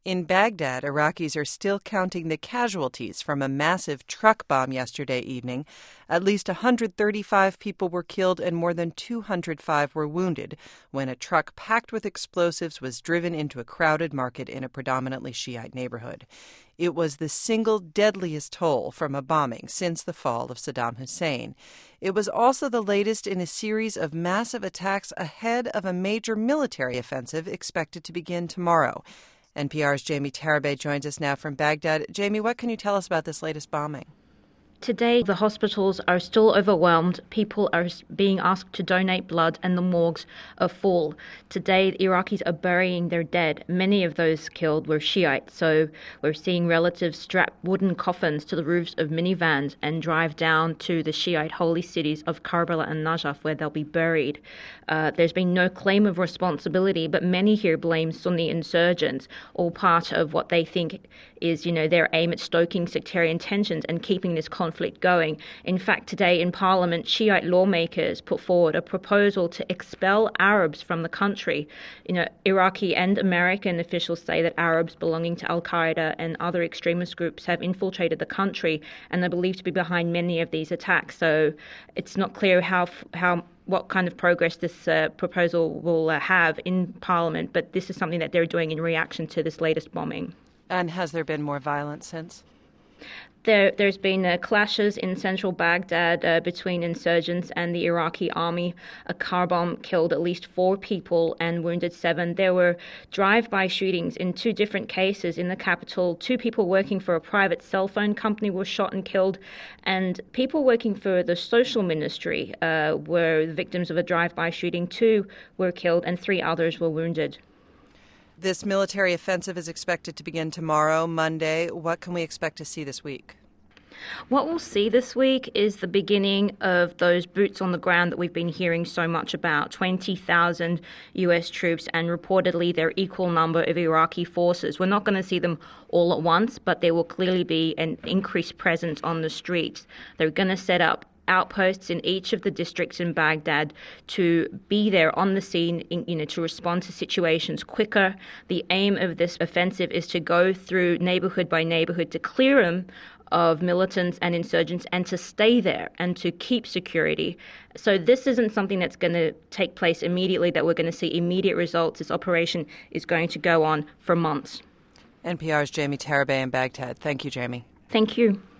In Baghdad, Iraqis are still counting the casualties from a massive truck bomb yesterday evening. At least 135 people were killed and more than 205 were wounded when a truck packed with explosives was driven into a crowded market in a predominantly Shiite neighborhood. It was the single deadliest toll from a bombing since the fall of Saddam Hussein. It was also the latest in a series of massive attacks ahead of a major military offensive expected to begin tomorrow. NPR's Jamie Tarabay joins us now from Baghdad. Jamie, what can you tell us about this latest bombing? Today, the hospitals are still overwhelmed. People are being asked to donate blood and the morgues are full. Today, the Iraqis are burying their dead. Many of those killed were Shiite, so we're seeing relatives strap wooden coffins to the roofs of minivans and drive down to the Shiite holy cities of Karbala and Najaf, where they'll be buried. There's been no claim of responsibility, but many here blame Sunni insurgents, all part of what they think is, their aim at stoking sectarian tensions and keeping this conflict going. In fact, today in Parliament, Shiite lawmakers put forward a proposal to expel Arabs from the country. Iraqi and American officials say that Arabs belonging to Al-Qaeda and other extremist groups have infiltrated the country and are believed to be behind many of these attacks. So it's not clear what kind of progress this proposal will have in Parliament, but this is something that they're doing in reaction to this latest bombing. And has there been more violence since? There's been clashes in central Baghdad between insurgents and the Iraqi army. A car bomb killed at least 4 people and wounded 7. There were drive-by shootings in 2 different cases in the capital. 2 people working for a private cell phone company were shot and killed, and people working for the social ministry were victims of a drive-by shooting. 2 were killed and 3 others were wounded. This military offensive is expected to begin tomorrow, Monday. What can we expect to see this week? What we'll see this week is the beginning of those boots on the ground that we've been hearing so much about. 20,000 U.S. troops and reportedly their equal number of Iraqi forces. We're not going to see them all at once, but there will clearly be an increased presence on the streets. They're going to set up outposts in each of the districts in Baghdad to be there on the scene, to respond to situations quicker. The aim of this offensive is to go through neighborhood by neighborhood to clear them of militants and insurgents and to stay there and to keep security. So this isn't something that's going to take place immediately, that we're going to see immediate results. This operation is going to go on for months. NPR's Jamie Tarabay in Baghdad. Thank you, Jamie. Thank you.